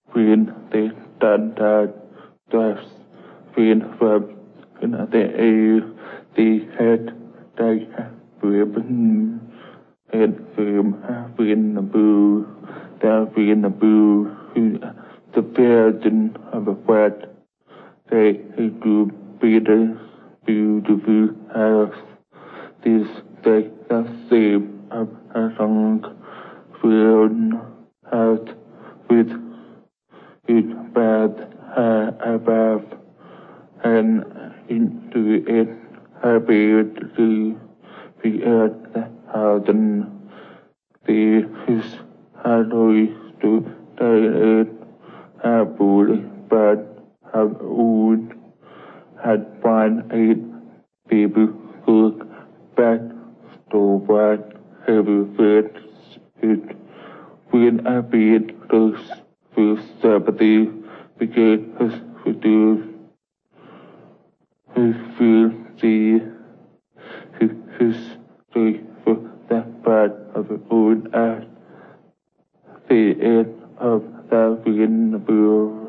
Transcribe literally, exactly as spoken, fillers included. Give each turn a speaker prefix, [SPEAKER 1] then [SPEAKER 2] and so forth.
[SPEAKER 1] when they done that, that's when from when they air they had they when and from when the boo that when the boo who the virgin of a wet they who do better beautiful house this they the same of a song filled out with with bad hair above and into it appeared to be at the garden. The his hardly to it apple but have wood had one eight people cook back to what heavy fed it when appeared to with sympathy because his reduced his feel the his history for that part of the old at the end of the beginning